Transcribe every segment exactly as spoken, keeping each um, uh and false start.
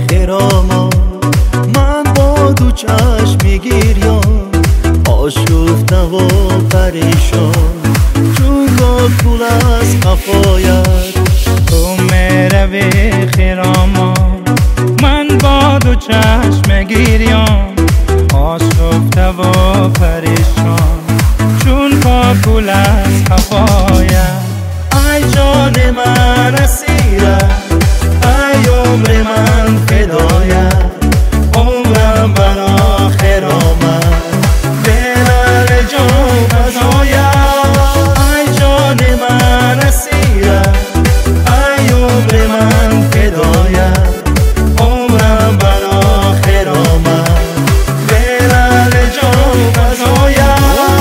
خراما، من با دو چشم گریان آشفته و پریشان، چون گل از قفایت تو میروی خراما، من با دو چشم گریان آشفته و پریشان، چون گل از قفایت. ای جان من اسیرت، ای عمر من فدایت، عمرم برا خرامت بلال جان فزایت. ای جان من اسیرت، ای عمر من فدایت، عمرم برا خرامت بلال جان فزایت.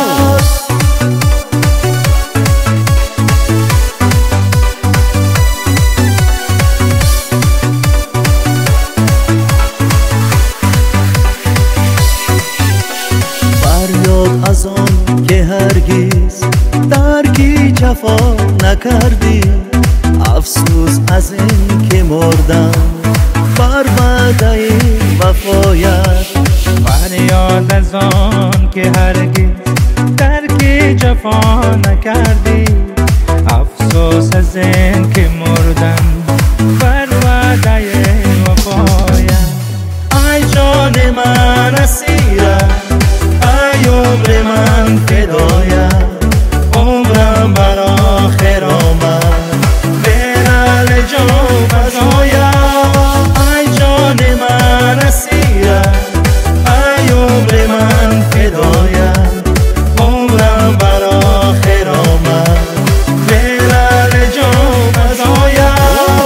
از آن که هرگز درکی جفا نکردی، افسوس از این که مردم بر وعده وفایت. فریاد از آن که هرگز درکی جفا نکردی، افسوس از این که مردم بر وعده وفایت. ای جان من اسیرت، ای عمر من فدایت، عمرم برا خرامت بلال جان فزایت. ای جان من اسیرت، ای عمر من فدایت، عمرم برا خرامت بلال جان فزایت.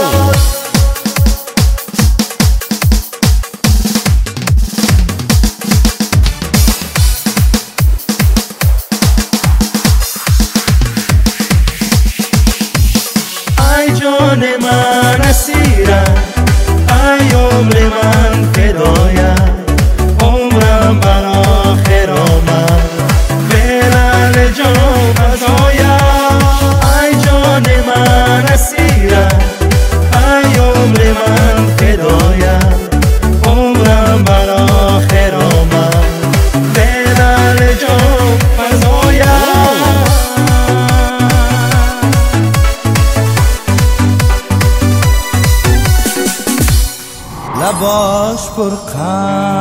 ای جان من اسیرت، ای عمر من فدایت، عمرم برا خرامت بلال جان فزایت. ای جان من اسیرت، ای عمر من فدایت، عمرم برا خرامت بلال جان فزایت. لباش پر